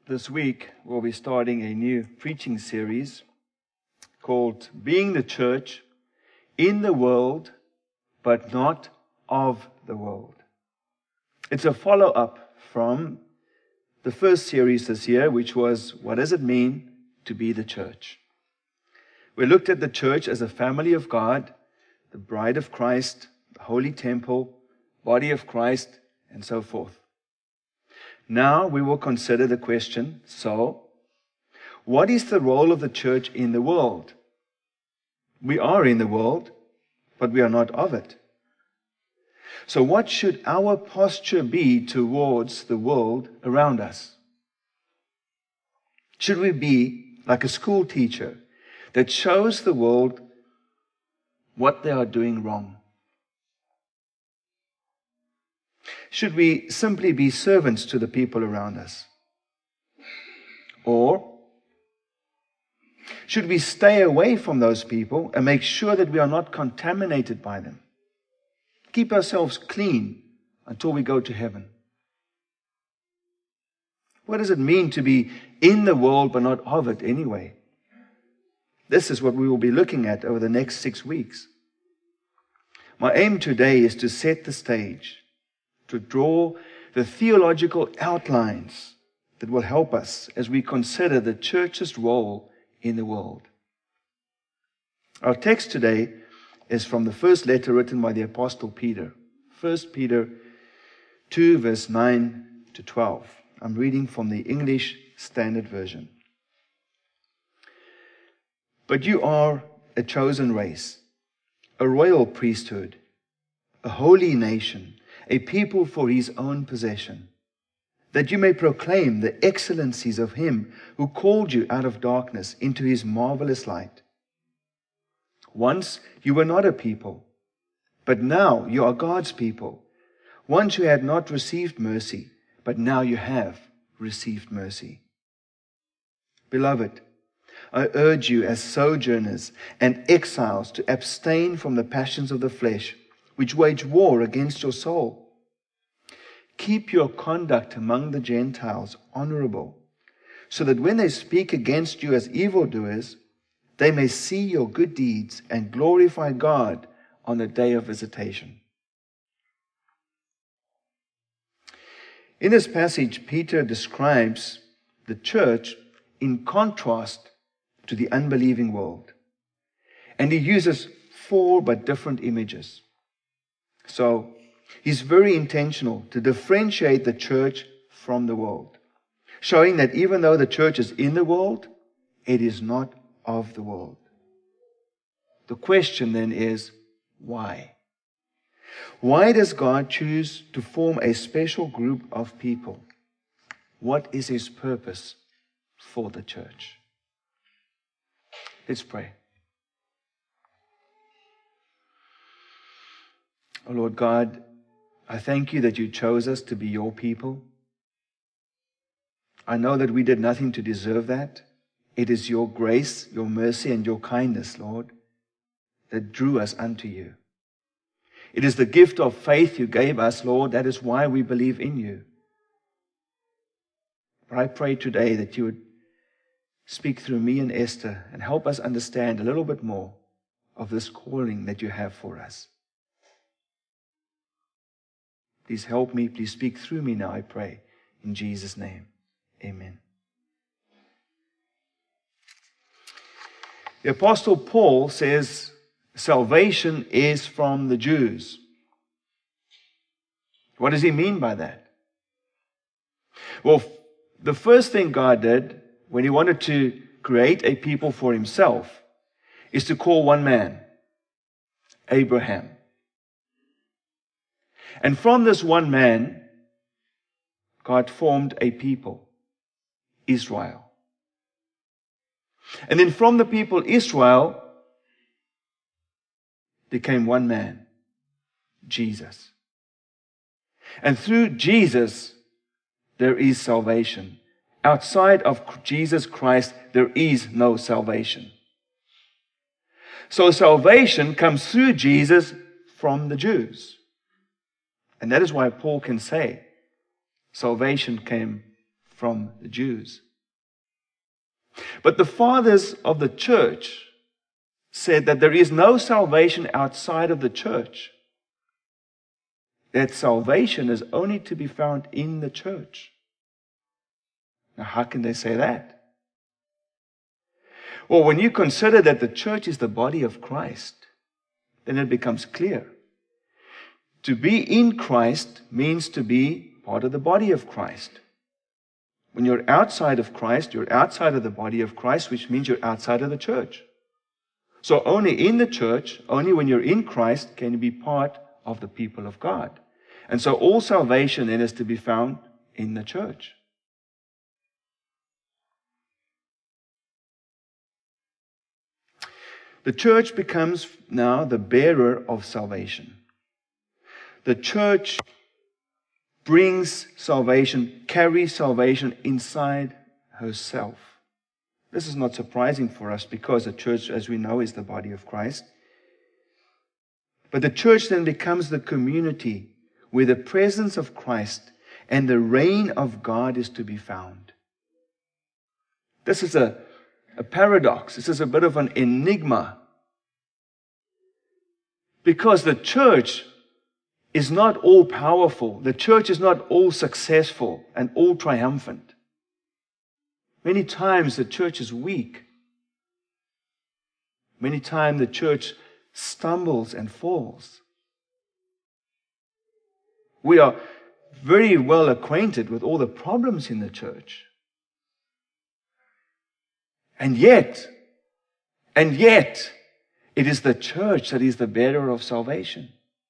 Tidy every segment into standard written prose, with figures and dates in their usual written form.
This week, we'll be starting a new preaching series called Being the Church in the World, but Not of the World. It's a follow-up from the first series this year, which was, what does it mean to be the church? We looked at the church as a family of God, the bride of Christ, the holy temple, body of Christ, and so forth. Now we will consider the question, so, what is the role of the church in the world? We are in the world, but we are not of it. So what should our posture be towards the world around us? Should we be like a school teacher that shows the world what they are doing wrong? Should we simply be servants to the people around us? Or should we stay away from those people and make sure that we are not contaminated by them? Keep ourselves clean until we go to heaven. What does it mean to be in the world but not of it anyway? This is what we will be looking at over the next 6 weeks. My aim today is to set the stage, to draw the theological outlines that will help us as we consider the church's role in the world. Our text today is from the first letter written by the Apostle Peter, 1 Peter 2, verse 9 to 12. I'm reading from the English Standard Version. But you are a chosen race, a royal priesthood, a holy nation, a people for his own possession, that you may proclaim the excellencies of him who called you out of darkness into his marvelous light. Once you were not a people, but now you are God's people. Once you had not received mercy, but now you have received mercy. Beloved, I urge you as sojourners and exiles to abstain from the passions of the flesh, which wage war against your soul. Keep your conduct among the Gentiles honorable, so that when they speak against you as evildoers, they may see your good deeds and glorify God on the day of visitation. In this passage, Peter describes the church in contrast to the unbelieving world. And he uses 4 but different images. So, he's very intentional to differentiate the church from the world, showing that even though the church is in the world, it is not of the world. The question then is, why? Why does God choose to form a special group of people? What is his purpose for the church? Let's pray. Oh Lord God, I thank you that you chose us to be your people. I know that we did nothing to deserve that. It is your grace, your mercy, and your kindness, Lord, that drew us unto you. It is the gift of faith you gave us, Lord. That is why we believe in you. But I pray today that you would speak through me and Esther and help us understand a little bit more of this calling that you have for us. Please help me. Please speak through me now, I pray. In Jesus' name, amen. The Apostle Paul says salvation is from the Jews. What does he mean by that? Well, the first thing God did when he wanted to create a people for himself is to call one man, Abraham. And from this one man, God formed a people, Israel. And then from the people Israel became one man, Jesus. And through Jesus, there is salvation. Outside of Jesus Christ, there is no salvation. So salvation comes through Jesus from the Jews. And that is why Paul can say, salvation came from the Jews. But the fathers of the church said that there is no salvation outside of the church. That salvation is only to be found in the church. Now, how can they say that? Well, when you consider that the church is the body of Christ, then it becomes clear. To be in Christ means to be part of the body of Christ. When you're outside of Christ, you're outside of the body of Christ, which means you're outside of the church. So only in the church, only when you're in Christ, can you be part of the people of God. And so all salvation then is to be found in the church. The church becomes now the bearer of salvation. The church brings salvation, carries salvation inside herself. This is not surprising for us because the church, as we know, is the body of Christ. But the church then becomes the community where the presence of Christ and the reign of God is to be found. This is a paradox. This is a bit of an enigma. Because the church is not all powerful. The church is not all successful and all triumphant. Many times the church is weak. Many times the church stumbles and falls. We are very well acquainted with all the problems in the church. And yet, it is the church that is the bearer of salvation.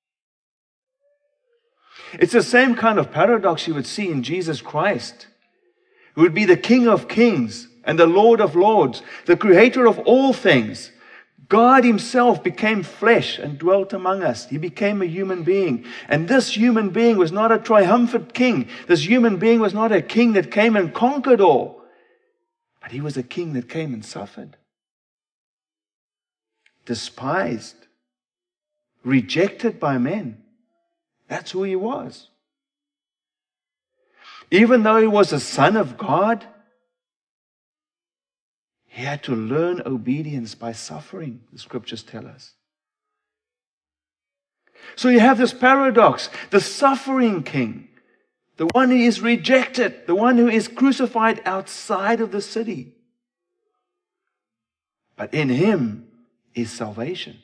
It's the same kind of paradox you would see in Jesus Christ, who would be the King of kings and the Lord of lords, the creator of all things. God himself became flesh and dwelt among us. He became a human being. And this human being was not a triumphant king. This human being was not a king that came and conquered all. But he was a king that came and suffered. Despised. Rejected by men. That's who he was. Even though he was a son of God, he had to learn obedience by suffering, the scriptures tell us. So you have this paradox, the suffering king, the one who is rejected, the one who is crucified outside of the city. But in him is salvation.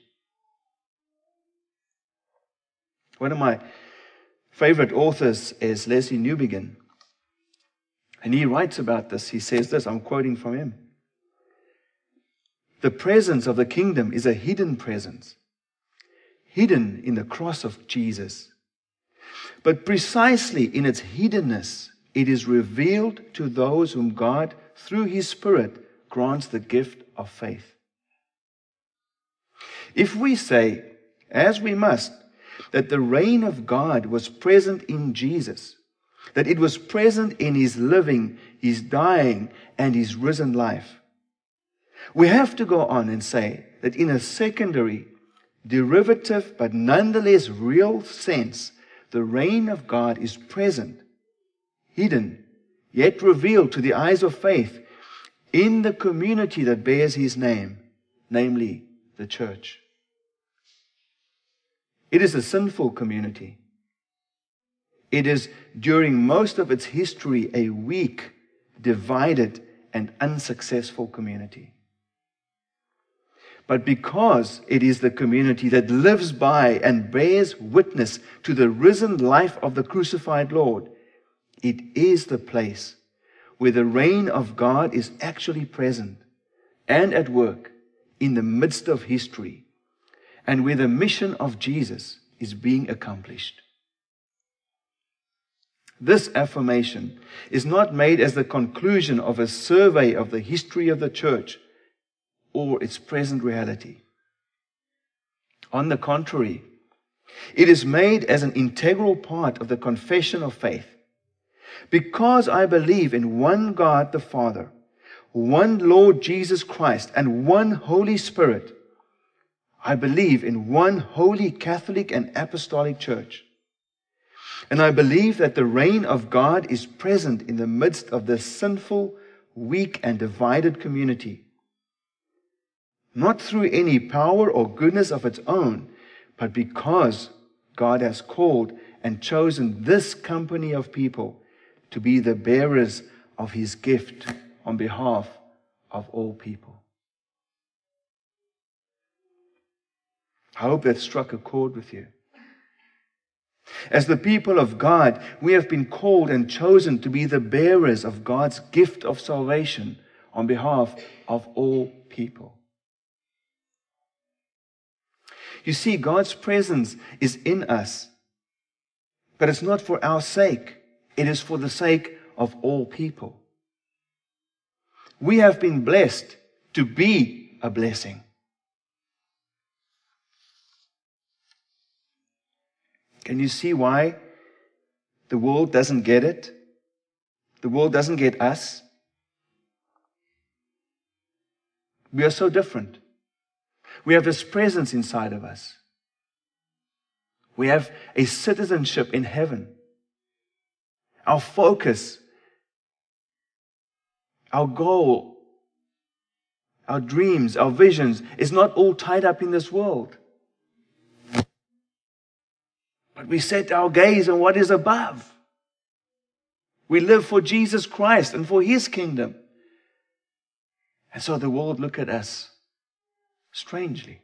One of my favorite authors is Leslie Newbigin. And he writes about this. He says this, I'm quoting from him. The presence of the kingdom is a hidden presence, hidden in the cross of Jesus. But precisely in its hiddenness, it is revealed to those whom God, through His Spirit, grants the gift of faith. If we say, as we must, that the reign of God was present in Jesus, that it was present in His living, His dying, and His risen life, we have to go on and say that in a secondary, derivative, but nonetheless real sense, the reign of God is present, hidden, yet revealed to the eyes of faith in the community that bears His name, namely the church. It is a sinful community. It is, during most of its history, a weak, divided, and unsuccessful community. But because it is the community that lives by and bears witness to the risen life of the crucified Lord, it is the place where the reign of God is actually present and at work in the midst of history, and where the mission of Jesus is being accomplished. This affirmation is not made as the conclusion of a survey of the history of the church or its present reality. On the contrary, it is made as an integral part of the confession of faith. Because I believe in one God the Father, one Lord Jesus Christ, and one Holy Spirit, I believe in one holy Catholic and Apostolic Church. And I believe that the reign of God is present in the midst of this sinful, weak, and divided community. Not through any power or goodness of its own, but because God has called and chosen this company of people to be the bearers of His gift on behalf of all people. I hope that struck a chord with you. As the people of God, we have been called and chosen to be the bearers of God's gift of salvation on behalf of all people. You see, God's presence is in us, but it's not for our sake. It is for the sake of all people. We have been blessed to be a blessing. Can you see why the world doesn't get it? The world doesn't get us. We are so different. We have this presence inside of us. We have a citizenship in heaven. Our focus, our goal, our dreams, our visions is not all tied up in this world. But we set our gaze on what is above. We live for Jesus Christ and for His kingdom. And so the world look at us strangely.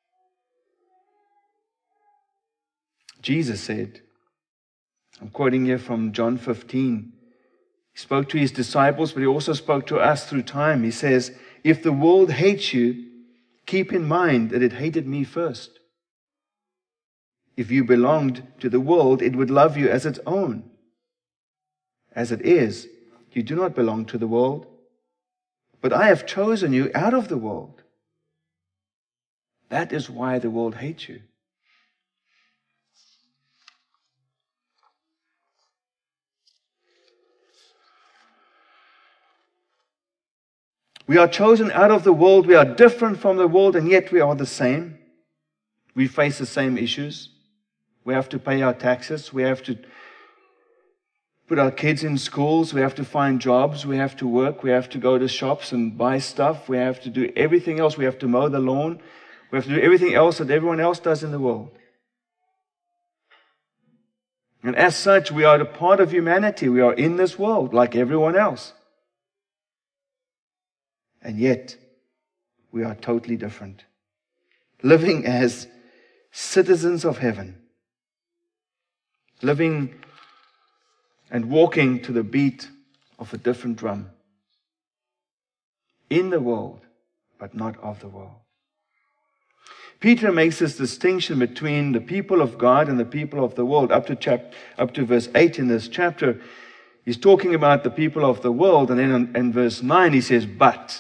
Jesus said, I'm quoting here from John 15. He spoke to His disciples, but He also spoke to us through time. He says, if the world hates you, keep in mind that it hated me first. If you belonged to the world, it would love you as its own. As it is, you do not belong to the world, but I have chosen you out of the world. That is why the world hates you. We are chosen out of the world. We are different from the world, and yet we are the same. We face the same issues. We have to pay our taxes. We have to put our kids in schools. We have to find jobs. We have to work. We have to go to shops and buy stuff. We have to do everything else. We have to mow the lawn. We have to do everything else that everyone else does in the world. And as such, we are a part of humanity. We are in this world like everyone else. And yet, we are totally different. Living as citizens of heaven. Living and walking to the beat of a different drum. In the world, but not of the world. Peter makes this distinction between the people of God and the people of the world. Up to verse 8 in this chapter, he's talking about the people of the world. And then in verse 9 he says, But,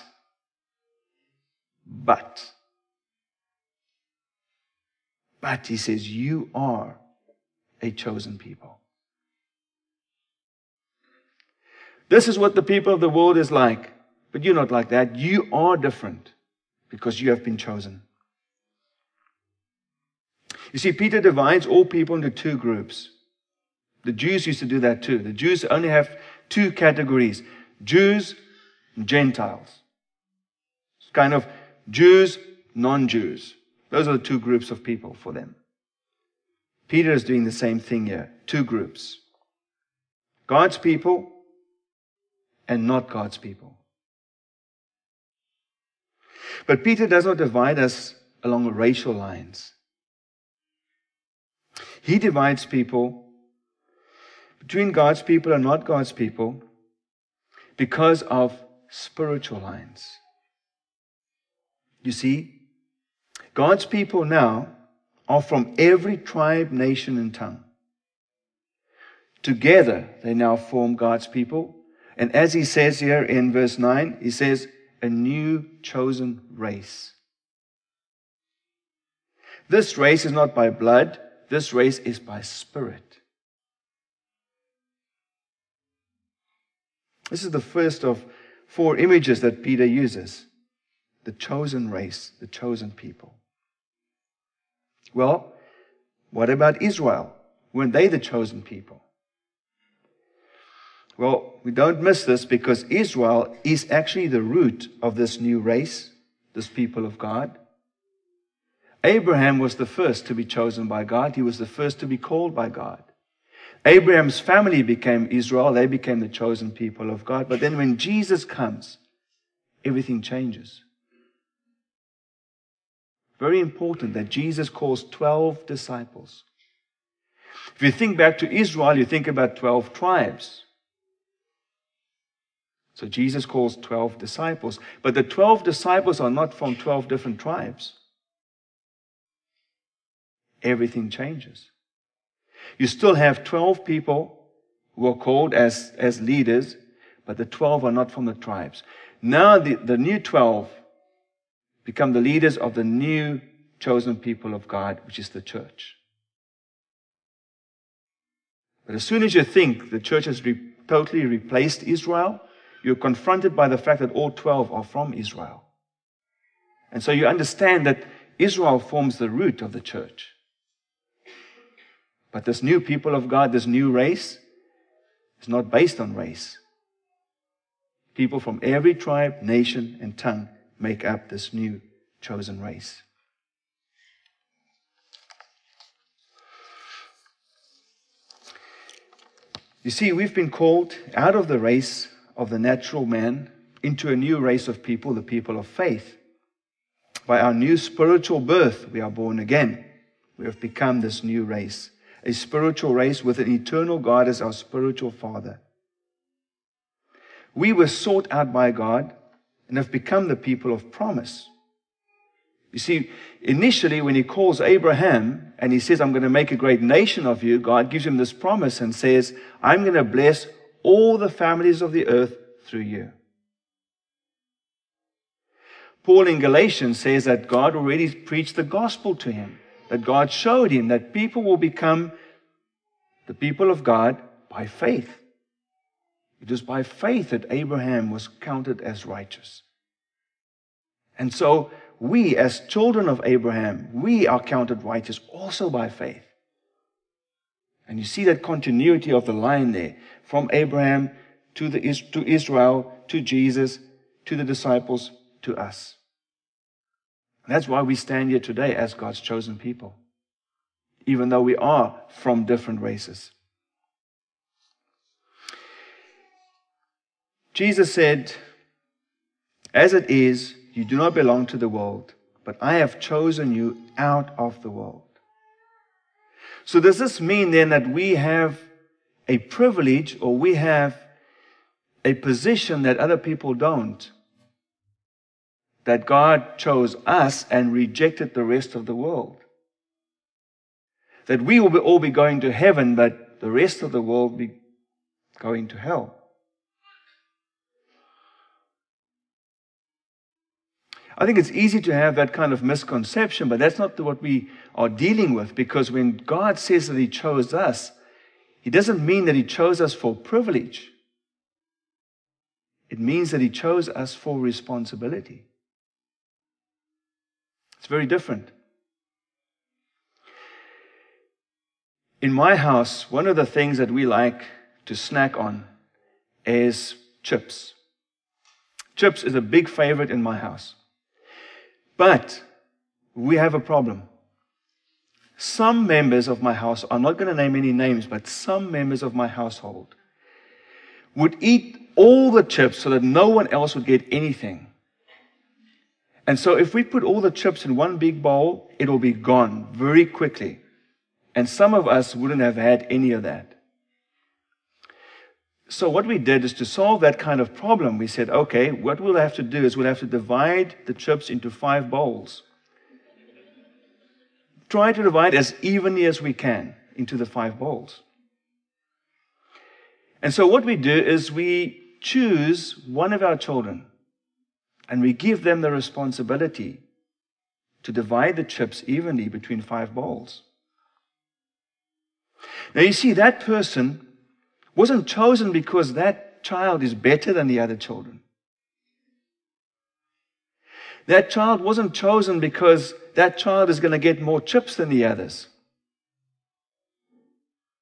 he says, you are a chosen people. This is what the people of the world is like. But you're not like that. You are different because you have been chosen. You see, Peter divides all people into two groups. The Jews used to do that too. The Jews only have two categories. Jews and Gentiles. It's kind of Jews, non-Jews. Those are the two groups of people for them. Peter is doing the same thing here. Two groups. God's people and not God's people. But Peter does not divide us along racial lines. He divides people between God's people and not God's people because of spiritual lines. You see, God's people now are from every tribe, nation, and tongue. Together, they now form God's people. And as he says here in verse 9, he says, a new chosen race. This race is not by blood. This race is by spirit. This is the first of 4 images that Peter uses. The chosen race, the chosen people. Well, what about Israel? Weren't they the chosen people? Well, we don't miss this because Israel is actually the root of this new race, this people of God. Abraham was the first to be chosen by God. He was the first to be called by God. Abraham's family became Israel. They became the chosen people of God. But then when Jesus comes, everything changes. Very important that Jesus calls 12 disciples. If you think back to Israel, you think about 12 tribes. So Jesus calls 12 disciples. But the 12 disciples are not from 12 different tribes. Everything changes. You still have 12 people who are called as leaders, but the 12 are not from the tribes. Now the new 12 become the leaders of the new chosen people of God, which is the church. But as soon as you think the church has totally replaced Israel, you're confronted by the fact that all 12 are from Israel. And so you understand that Israel forms the root of the church. But this new people of God, this new race, is not based on race. People from every tribe, nation, and tongue make up this new chosen race. You see, we've been called out of the race of the natural man into a new race of people, the people of faith. By our new spiritual birth, we are born again. We have become this new race, a spiritual race with an eternal God as our spiritual Father. We were sought out by God and have become the people of promise. You see, initially when he calls Abraham and he says, I'm going to make a great nation of you, God gives him this promise and says, I'm going to bless all the families of the earth through you. Paul in Galatians says that God already preached the gospel to him, that God showed him that people will become the people of God by faith. It was by faith that Abraham was counted as righteous. And so we, as children of Abraham, we are counted righteous also by faith. And you see that continuity of the line there, from Abraham to Israel, to Jesus, to the disciples, to us. And that's why we stand here today as God's chosen people, even though we are from different races. Jesus said, as it is, you do not belong to the world, but I have chosen you out of the world. So does this mean then that we have a privilege or we have a position that other people don't? That God chose us and rejected the rest of the world? That we will all be going to heaven, but the rest of the world will be going to hell? I think it's easy to have that kind of misconception, but that's not what we are dealing with, because when God says that He chose us, He doesn't mean that He chose us for privilege. It means that He chose us for responsibility. It's very different. In my house, one of the things that we like to snack on is chips. Chips is a big favorite in my house. But we have a problem. Some members of my house, I'm not going to name any names, but some members of my household would eat all the chips so that no one else would get anything. And so if we put all the chips in one big bowl, it will be gone very quickly. And some of us wouldn't have had any of that. So what we did is to solve that kind of problem. We said, okay, what we'll have to do is we'll have to divide the chips into 5 bowls. Try to divide as evenly as we can into the 5 bowls. And so what we do is we choose one of our children and we give them the responsibility to divide the chips evenly between 5 bowls. Now you see, that person wasn't chosen because that child is better than the other children. That child wasn't chosen because that child is going to get more chips than the others.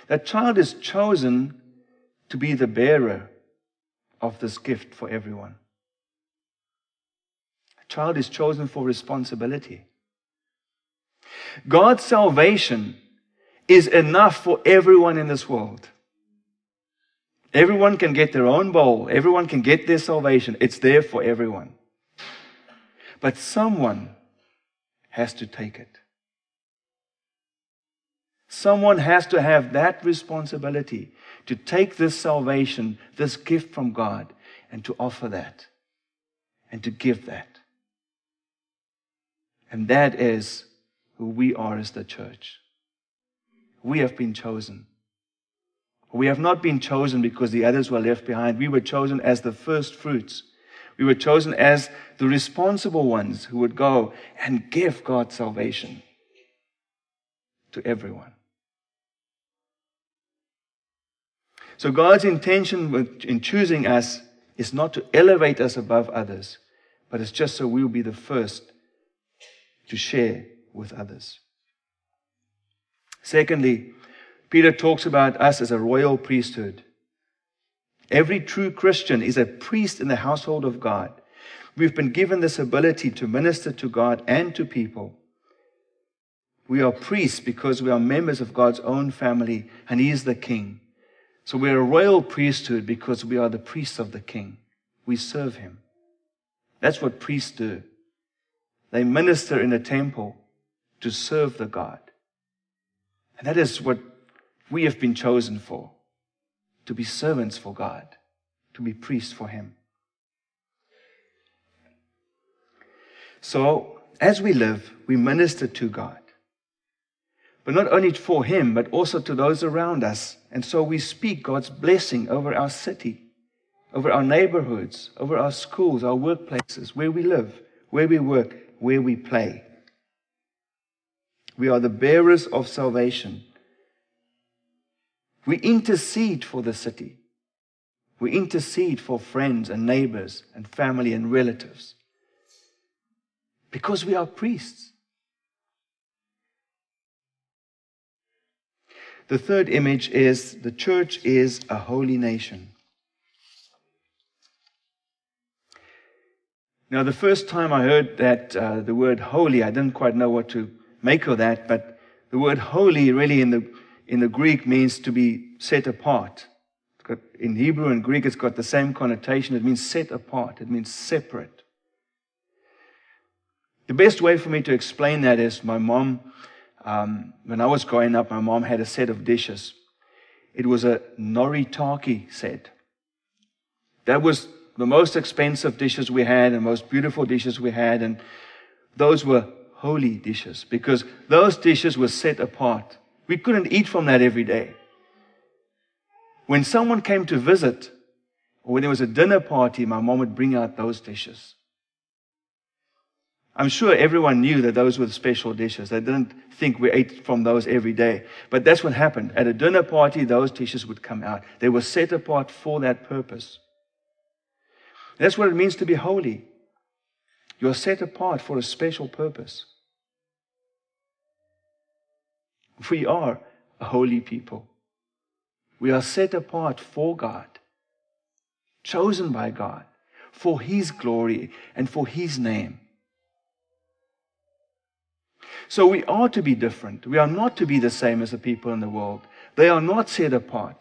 That child is chosen to be the bearer of this gift for everyone. A child is chosen for responsibility. God's salvation is enough for everyone in this world. Everyone can get their own bowl. Everyone can get their salvation. It's there for everyone. But someone has to take it. Someone has to have that responsibility to take this salvation, this gift from God, and to offer that and to give that. And that is who we are as the church. We have been chosen. We have not been chosen because the others were left behind. We were chosen as the first fruits. We were chosen as the responsible ones who would go and give God's salvation to everyone. So God's intention in choosing us is not to elevate us above others, but it's just so we'll be the first to share with others. Secondly, Peter talks about us as a royal priesthood. Every true Christian is a priest in the household of God. We've been given this ability to minister to God and to people. We are priests because we are members of God's own family, and He is the King. So we're a royal priesthood because we are the priests of the King. We serve Him. That's what priests do. They minister in the temple to serve the God. And that is what we have been chosen for. To be servants for God. To be priests for Him. So, as we live, we minister to God. But not only for Him, but also to those around us. And so we speak God's blessing over our city, over our neighborhoods, over our schools, our workplaces, where we live, where we work, where we play. We are the bearers of salvation. We intercede for the city. We intercede for friends and neighbors and family and relatives. Because we are priests. The third image is the church is a holy nation. Now, the first time I heard that the word holy, I didn't quite know what to make of that, but the word holy really in the Greek means to be set apart. In Hebrew and Greek, it's got the same connotation. It means set apart. It means separate. The best way for me to explain that is my mom, when I was growing up, my mom had a set of dishes. It was a noritake set. That was the most expensive dishes we had and most beautiful dishes we had, and those were holy dishes because those dishes were set apart. We couldn't eat from that every day. When someone came to visit, or when there was a dinner party, my mom would bring out those dishes. I'm sure everyone knew that those were special dishes. They didn't think we ate from those every day. But that's what happened. At a dinner party, those dishes would come out. They were set apart for that purpose. That's what it means to be holy. You are set apart for a special purpose. We are a holy people. We are set apart for God, chosen by God, for His glory and for His name. So we are to be different. We are not to be the same as the people in the world. They are not set apart.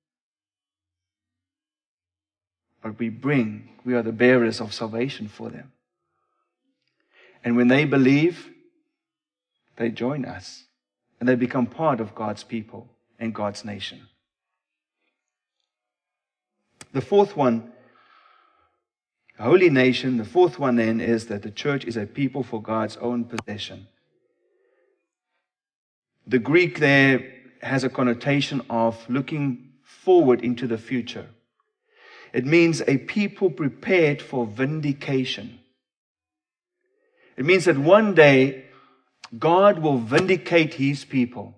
But we are the bearers of salvation for them. And when they believe, they join us. And they become part of God's people and God's nation. The fourth one, a holy nation, the fourth one then is that the church is a people for God's own possession. The Greek there has a connotation of looking forward into the future. It means a people prepared for vindication. It means that one day God will vindicate His people.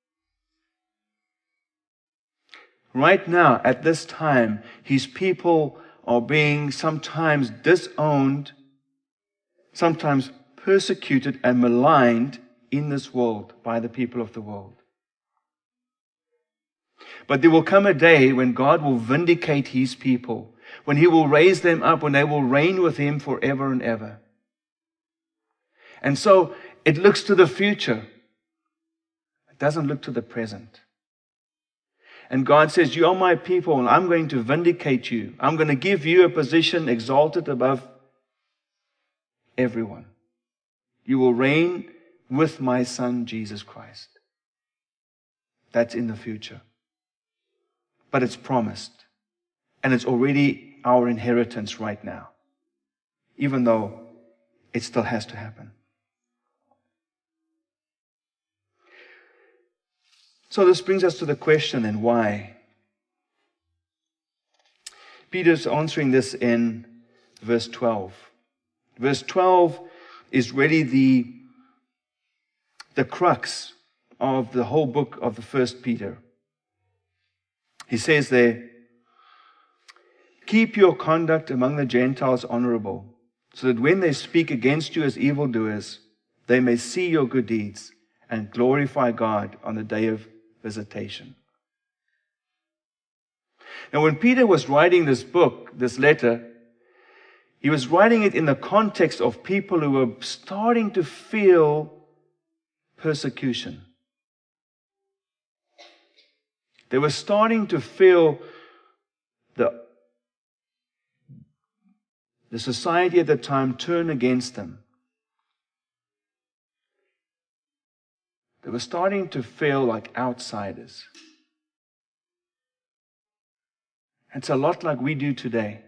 Right now, at this time, His people are being sometimes disowned, sometimes persecuted and maligned in this world by the people of the world. But there will come a day when God will vindicate His people, when He will raise them up, when they will reign with Him forever and ever. And so it looks to the future. It doesn't look to the present. And God says, you are my people, and I'm going to vindicate you. I'm going to give you a position exalted above everyone. You will reign with my Son, Jesus Christ. That's in the future. But it's promised. And it's already our inheritance right now. Even though it still has to happen. So this brings us to the question then, why? Peter's answering this in verse 12. Verse 12 is really the crux of the whole book of the First Peter. He says there, keep your conduct among the Gentiles honorable, so that when they speak against you as evildoers, they may see your good deeds and glorify God on the day of visitation. Now, when Peter was writing this book, this letter, he was writing it in the context of people who were starting to feel persecution. They were starting to feel the society at the time turn against them. They were starting to feel like outsiders. It's a lot like we do today.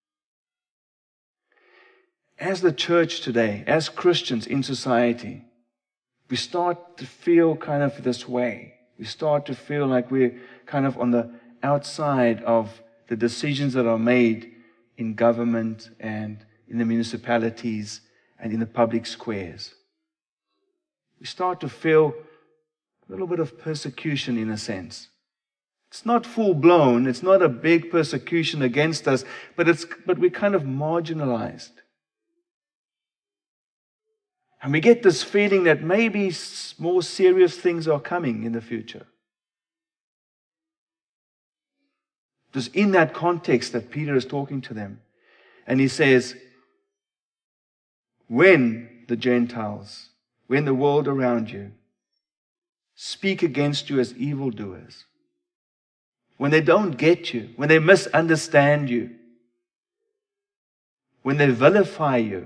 As the church today, as Christians in society, we start to feel kind of this way. We start to feel like we're kind of on the outside of the decisions that are made in government and in the municipalities and in the public squares. We start to feel a little bit of persecution in a sense. It's not full-blown, it's not a big persecution against us, but we're kind of marginalized. And we get this feeling that maybe more serious things are coming in the future. It's in that context that Peter is talking to them. And he says, when the Gentiles, when the world around you speak against you as evildoers, when they don't get you, when they misunderstand you, when they vilify you,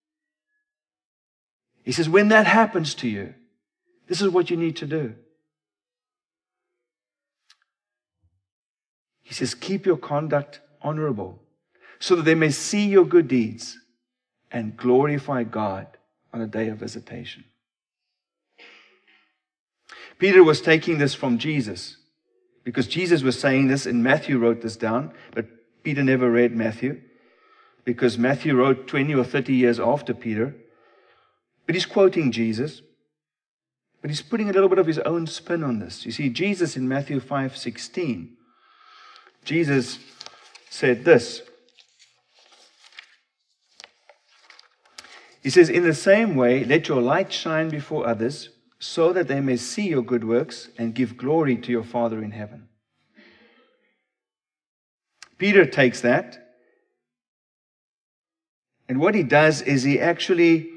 he says, when that happens to you, this is what you need to do. He says, keep your conduct honorable, so that they may see your good deeds and glorify God on a day of visitation. Peter was taking this from Jesus, because Jesus was saying this, and Matthew wrote this down, but Peter never read Matthew, because Matthew wrote 20 or 30 years after Peter. But he's quoting Jesus, but he's putting a little bit of his own spin on this. You see, Jesus in Matthew 5:16, Jesus said this. He says, in the same way, let your light shine before others, so that they may see your good works and give glory to your Father in heaven. Peter takes that, and what he does is he actually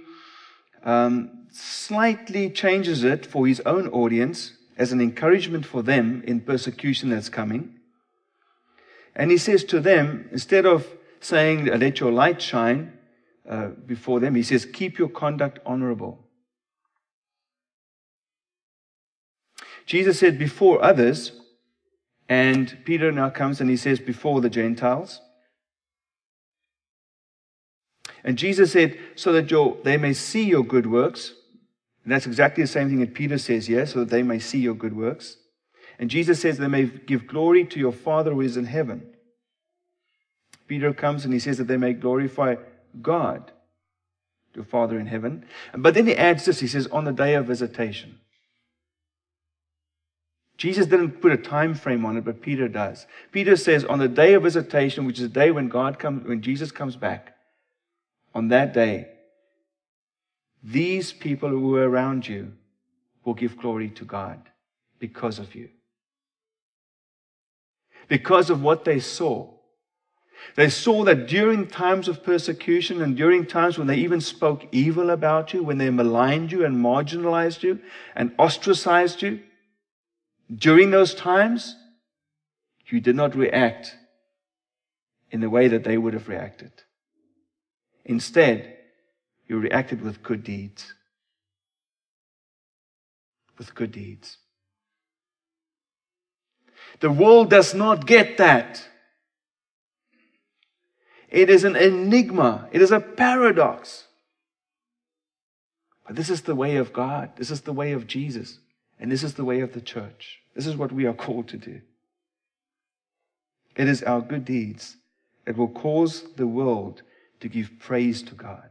slightly changes it for his own audience as an encouragement for them in persecution that's coming. And he says to them, instead of saying, let your light shine before them, he says, keep your conduct honorable. Jesus said before others, and Peter now comes and he says before the Gentiles. And Jesus said, so that they may see your good works. And that's exactly the same thing that Peter says here, so that they may see your good works. And Jesus says they may give glory to your Father who is in heaven. Peter comes and he says that they may glorify God, your Father in heaven. But then he adds this, he says, on the day of visitation. Jesus didn't put a time frame on it, but Peter does. Peter says on the day of visitation, which is the day when Jesus comes back, on that day, these people who are around you will give glory to God because of you. because of what they saw. They saw that during times of persecution and during times when they even spoke evil about you, when they maligned you and marginalized you and ostracized you, during those times, you did not react in the way that they would have reacted. Instead, you reacted with good deeds. With good deeds. The world does not get that. It is an enigma. It is a paradox. But this is the way of God. This is the way of Jesus. And this is the way of the church. This is what we are called to do. It is our good deeds that will cause the world to give praise to God.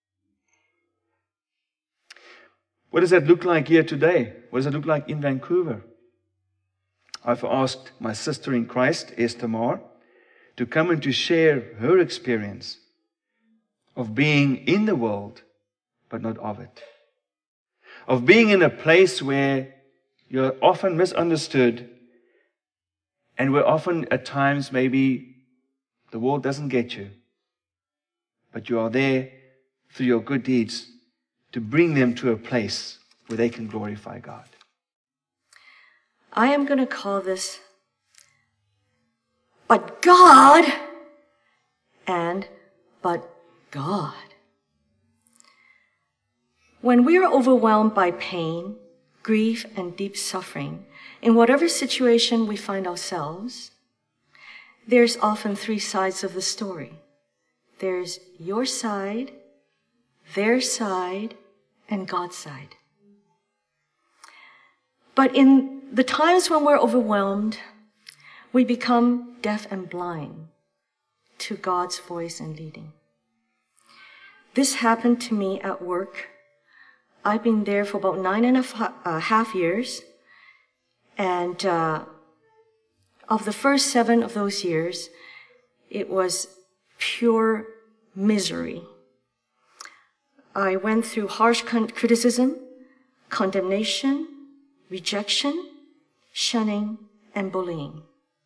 What does that look like here today? What does it look like in Vancouver? I've asked my sister in Christ, Esther Marr, to come and to share her experience of being in the world, but not of it. Of being in a place where you're often misunderstood and where often at times maybe the world doesn't get you. But you are there through your good deeds to bring them to a place where they can glorify God. I am going to call this "But God" and "But God." When we are overwhelmed by pain, grief, and deep suffering, in whatever situation we find ourselves, there's often three sides of the story. There's your side, their side, and God's side. But in the times when we're overwhelmed, we become deaf and blind to God's voice and leading. This happened to me at work. I've been there for about 9.5 years. And of the first 7 of those years, it was pure misery. I went through harsh criticism, condemnation, rejection, shunning, and bullying.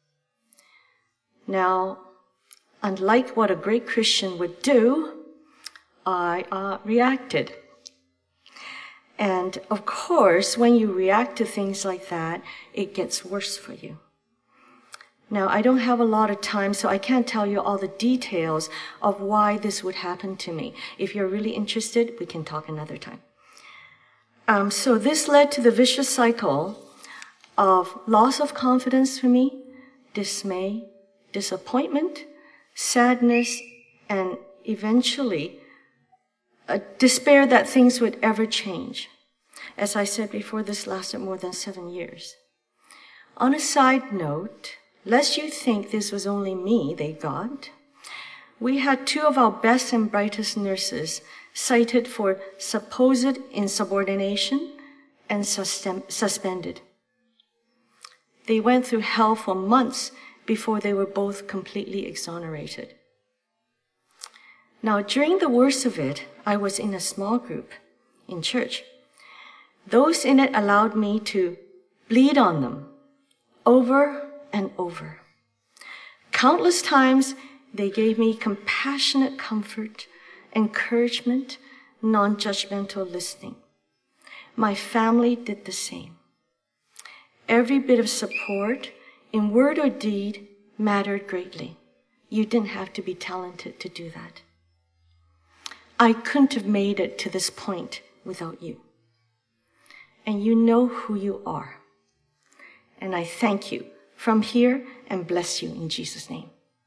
Now, unlike what a great Christian would do, I reacted. And of course, when you react to things like that, it gets worse for you. Now, I don't have a lot of time, so I can't tell you all the details of why this would happen to me. If you're really interested, we can talk another time. So this led to the vicious cycle of loss of confidence for me, dismay, disappointment, sadness, and eventually a despair that things would ever change. As I said before, this lasted more than 7 years. On a side note, lest you think this was only me they got, we had 2 of our best and brightest nurses cited for supposed insubordination and suspended. They went through hell for months before they were both completely exonerated. Now, during the worst of it, I was in a small group in church. Those in it allowed me to bleed on them over and over. Countless times, they gave me compassionate comfort, encouragement, non-judgmental listening. My family did the same. Every bit of support, in word or deed, mattered greatly. You didn't have to be talented to do that. I couldn't have made it to this point without you. And you know who you are. And I thank you from here and bless you in Jesus' name.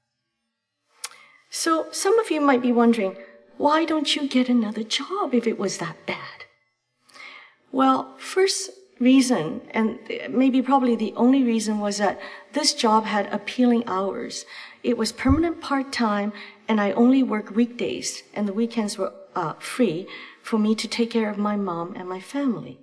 So some of you might be wondering, why don't you get another job if it was that bad? Well, first reason, and maybe probably the only reason, was that this job had appealing hours. It was permanent part-time, and I only worked weekdays, and the weekends were free for me to take care of my mom and my family.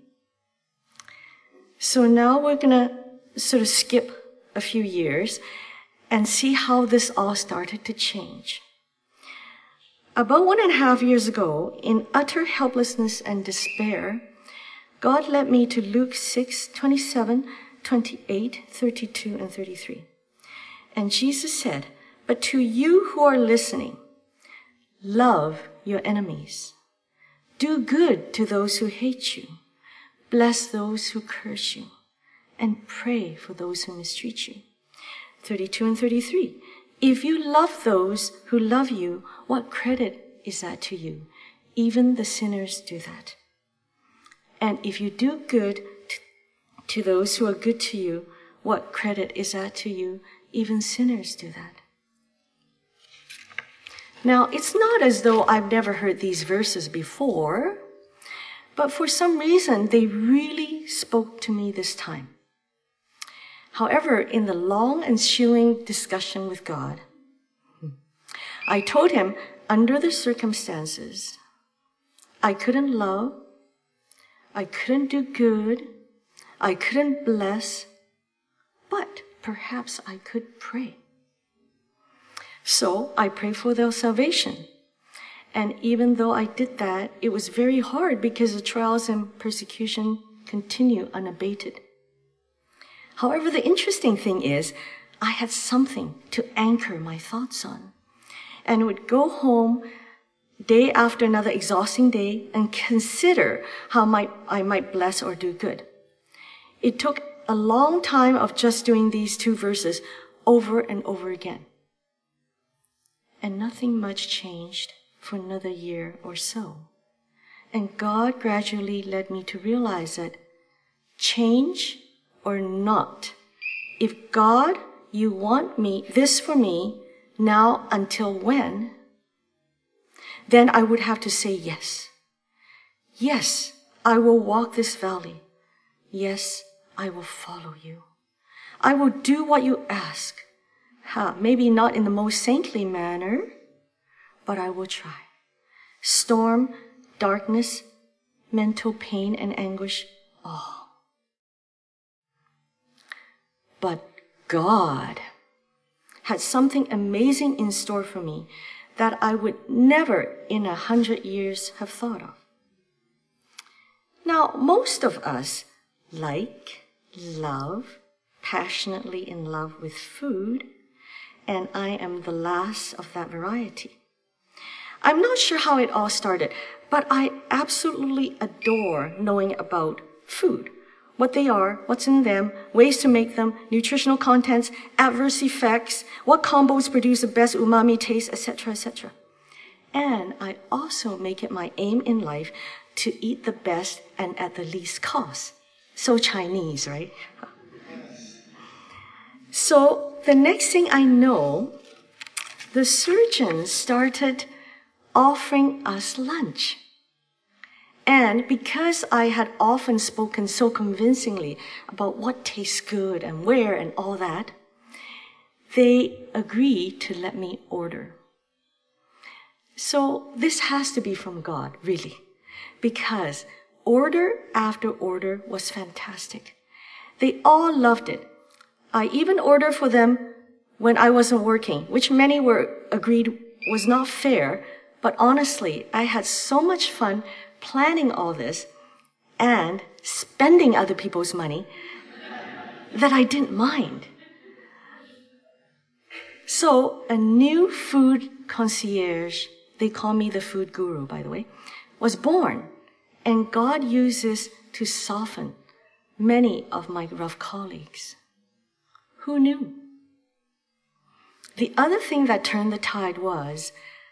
So now we're going to sort of skip a few years and see how this all started to change. About 1.5 years ago, in utter helplessness and despair, God led me to Luke 6:27, 28, 32, and 33. And Jesus said, "But to you who are listening, love your enemies. Do good to those who hate you. Bless those who curse you. And pray for those who mistreat you." 32 and 33. "If you love those who love you, what credit is that to you? Even the sinners do that. And if you do good to those who are good to you, what credit is that to you? Even sinners do that." Now, it's not as though I've never heard these verses before, but for some reason, they really spoke to me this time. However, in the long ensuing discussion with God, I told him, under the circumstances, I couldn't love, I couldn't do good, I couldn't bless, but perhaps I could pray. So I prayed for their salvation. And even though I did that, it was very hard because the trials and persecution continue unabated. However, the interesting thing is, I had something to anchor my thoughts on, and would go home day after another exhausting day and consider how I might bless or do good. It took a long time of just doing these two verses over and over again. And nothing much changed for another year or so. And God gradually led me to realize that change or not, if God, you want this for me, now until when? Then I would have to say yes. Yes, I will walk this valley. Yes, I will follow you. I will do what you ask. Maybe not in the most saintly manner, but I will try. Storm, darkness, mental pain and anguish, all. But God had something amazing in store for me that I would never in 100 years have thought of. Now, most of us love, passionately in love with food, and I am the last of that variety. I'm not sure how it all started, but I absolutely adore knowing about food. What they are, what's in them, ways to make them, nutritional contents, adverse effects, what combos produce the best umami taste, etc., etc. And I also make it my aim in life to eat the best and at the least cost. So Chinese, right? So the next thing I know, the surgeons started offering us lunch. And because I had often spoken so convincingly about what tastes good and where and all that, they agreed to let me order. So this has to be from God, really, because order after order was fantastic. They all loved it. I even ordered for them when I wasn't working, which many agreed was not fair, but honestly, I had so much fun planning all this and spending other people's money that I didn't mind. So a new food concierge, they call me the food guru, by the way, was born. And God uses to soften many of my rough colleagues. Who knew? The other thing that turned the tide was,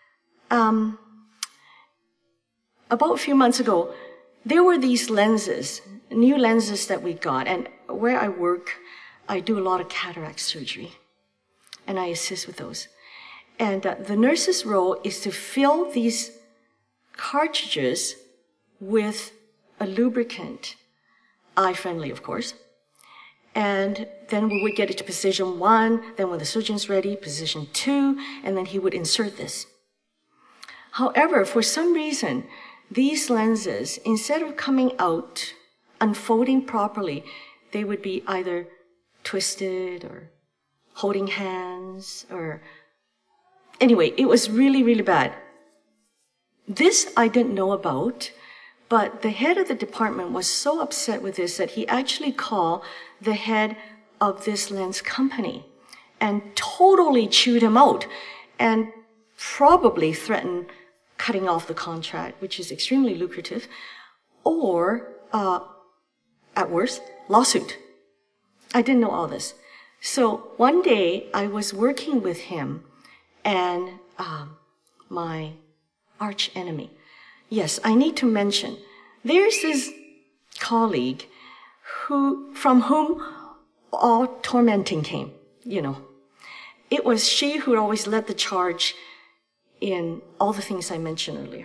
about a few months ago, there were these lenses, new lenses that we got. And where I work, I do a lot of cataract surgery. And I assist with those. And the nurse's role is to fill these cartridges with a lubricant, eye-friendly, of course. And then we would get it to position 1, then when the surgeon's ready, position 2, and then he would insert this. However, for some reason, these lenses, instead of coming out, unfolding properly, they would be either twisted or holding hands or... Anyway, it was really, really bad. This I didn't know about, but the head of the department was so upset with this that he actually called the head of this lens company and totally chewed him out and probably threatened cutting off the contract, which is extremely lucrative, or, at worst, lawsuit. I didn't know all this. So one day I was working with him and my arch enemy. Yes, I need to mention, there's this colleague from whom all tormenting came, It was she who always led the charge in all the things I mentioned earlier.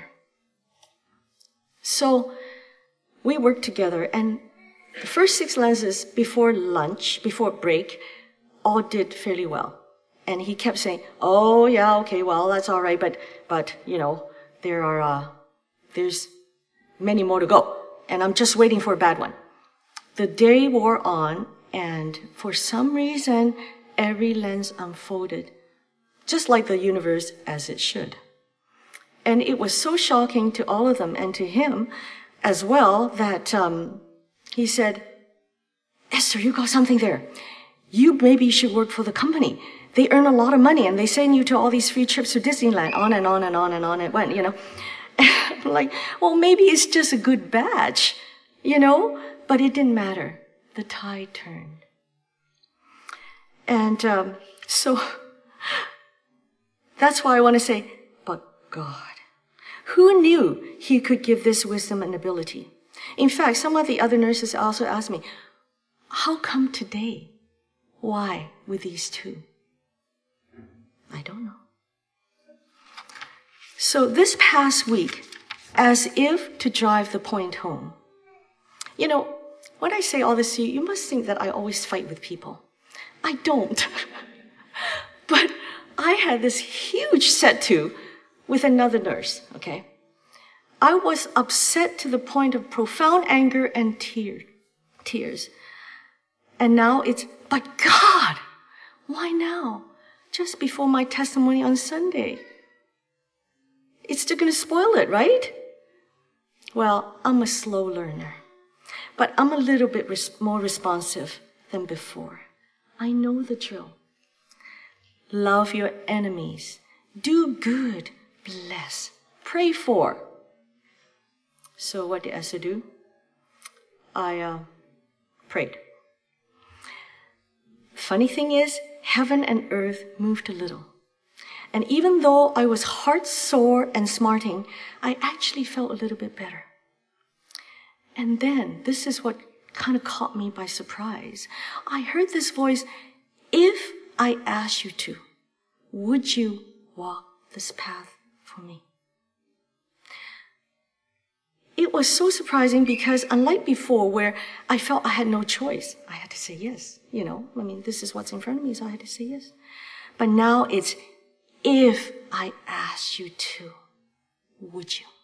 So we worked together, and the first 6 lenses before lunch, before break, all did fairly well. And he kept saying, oh, yeah, okay, well, that's all right, but there's many more to go, and I'm just waiting for a bad one. The day wore on, and for some reason, every lens unfolded, just like the universe as it should. And it was so shocking to all of them, and to him as well, that he said, Esther, you got something there. You maybe should work for the company. They earn a lot of money, and they send you to all these free trips to Disneyland, on and on and on and on it went, I'm like, well, maybe it's just a good badge, But it didn't matter. The tide turned. And so that's why I want to say, but God, who knew he could give this wisdom and ability? In fact, some of the other nurses also asked me, how come today? Why with these two? I don't know. So this past week, as if to drive the point home, when I say all this to you, you must think that I always fight with people. I don't. But I had this huge set-to with another nurse, okay? I was upset to the point of profound anger and tears. And now it's, but God, why now? Just before my testimony on Sunday. It's still going to spoil it, right? Well, I'm a slow learner, but I'm a little bit more responsive than before. I know the drill. Love your enemies. Do good. Bless. Pray for. So what did Esther do? I prayed. Funny thing is, heaven and earth moved a little. And even though I was heart sore and smarting, I actually felt a little bit better. And then, this is what kind of caught me by surprise. I heard this voice, if I asked you to, would you walk this path for me? It was so surprising because unlike before where I felt I had no choice, I had to say yes, this is what's in front of me, so I had to say yes. But now it's, if I asked you to, would you?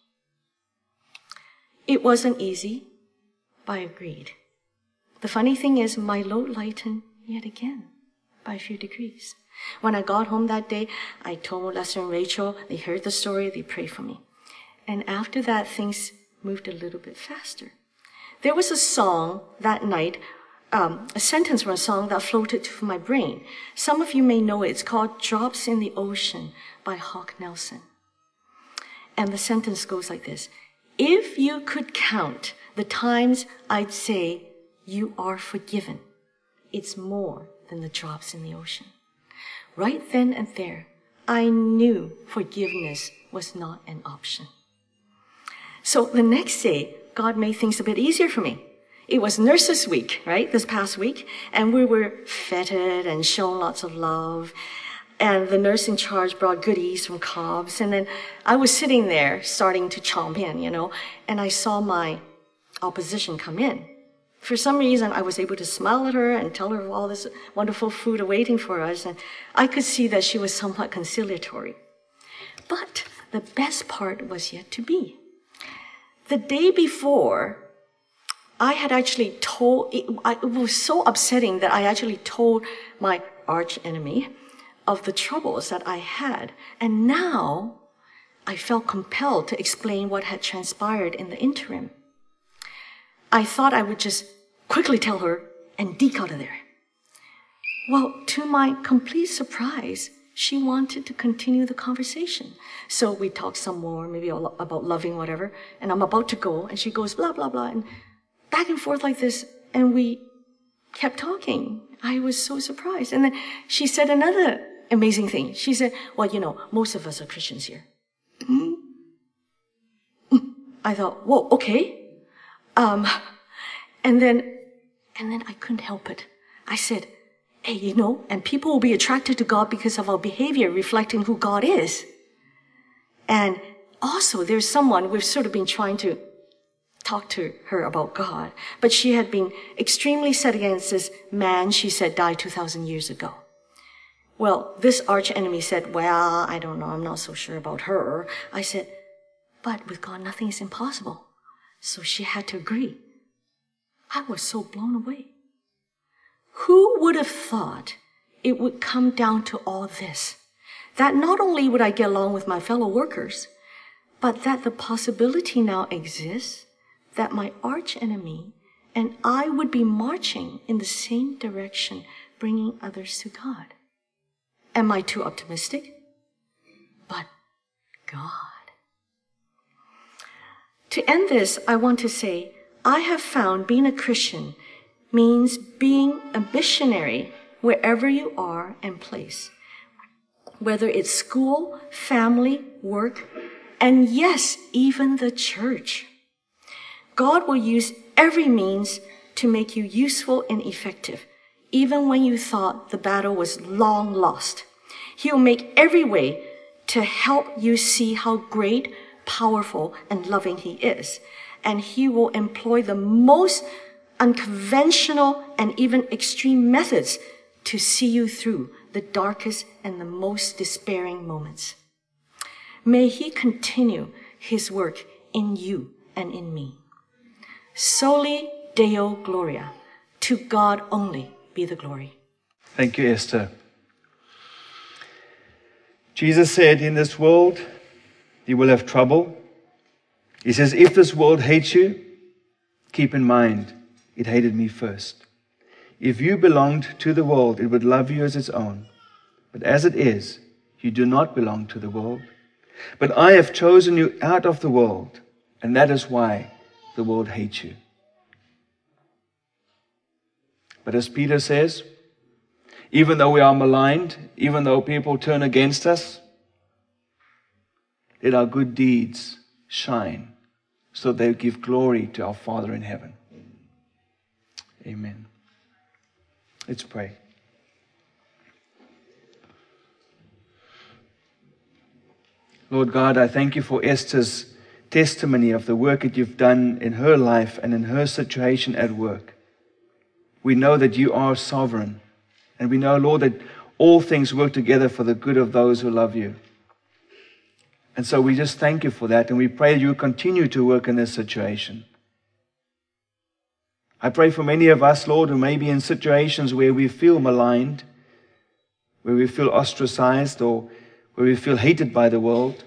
It wasn't easy, but I agreed. The funny thing is, my load lightened yet again by a few degrees. When I got home that day, I told Lester and Rachel, they heard the story, they prayed for me. And after that, things moved a little bit faster. There was a song that night, a sentence from a song that floated to my brain. Some of you may know it. It's called Drops in the Ocean by Hawk Nelson. And the sentence goes like this. If you could count the times I'd say you are forgiven, it's more than the drops in the ocean. Right then and there, I knew forgiveness was not an option. So the next day, God made things a bit easier for me. It was Nurses Week, right, this past week, and we were feted and shown lots of love. And the nurse in charge brought goodies from Cobb's. And then I was sitting there starting to chomp in, and I saw my opposition come in. For some reason, I was able to smile at her and tell her of all this wonderful food awaiting for us. And I could see that she was somewhat conciliatory. But the best part was yet to be. The day before, I had actually told, it was so upsetting that I actually told my arch enemy of the troubles that I had. And now I felt compelled to explain what had transpired in the interim. I thought I would just quickly tell her and deke out of there. Well, to my complete surprise, she wanted to continue the conversation. So we talked some more, maybe about loving, whatever, and I'm about to go, and she goes, blah, blah, blah, and back and forth like this, and we kept talking. I was so surprised. And then she said another amazing thing. She said, well, most of us are Christians here. I thought, whoa, okay. And then I couldn't help it. I said, hey, and people will be attracted to God because of our behavior reflecting who God is. And also there's someone, we've sort of been trying to talk to her about God, but she had been extremely set against this man, she said, died 2,000 years ago. Well, this arch enemy said, well, I don't know, I'm not so sure about her. I said, but with God, nothing is impossible. So she had to agree. I was so blown away. Who would have thought it would come down to all this? That not only would I get along with my fellow workers, but that the possibility now exists that my arch enemy and I would be marching in the same direction, bringing others to God. Am I too optimistic? But God. To end this, I want to say, I have found being a Christian means being a missionary wherever you are and place. Whether it's school, family, work, and yes, even the church. God will use every means to make you useful and effective, even when you thought the battle was long lost. He'll make every way to help you see how great, powerful, and loving He is. And He will employ the most unconventional and even extreme methods to see you through the darkest and the most despairing moments. May He continue His work in you and in me. Soli Deo Gloria. To God only be the glory. Thank you, Esther. Jesus said, in this world, you will have trouble. He says, if this world hates you, keep in mind, it hated me first. If you belonged to the world, it would love you as its own. But as it is, you do not belong to the world. But I have chosen you out of the world, and that is why the world hates you. But as Peter says, even though we are maligned, even though people turn against us, let our good deeds shine so they give glory to our Father in heaven. Amen. Let's pray. Lord God, I thank you for Esther's testimony of the work that you've done in her life and in her situation at work. We know that you are sovereign. And we know, Lord, that all things work together for the good of those who love you. And so we just thank you for that. And we pray that you continue to work in this situation. I pray for many of us, Lord, who may be in situations where we feel maligned, where we feel ostracized, or where we feel hated by the world.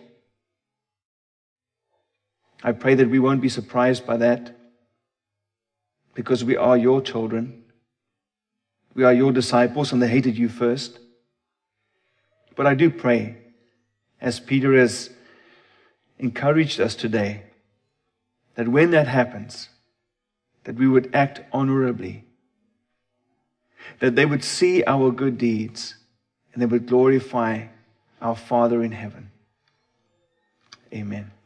I pray that we won't be surprised by that, because we are your children. We are your disciples, and they hated you first. But I do pray, as Peter has encouraged us today, that when that happens, that we would act honorably, that they would see our good deeds, and they would glorify our Father in heaven. Amen.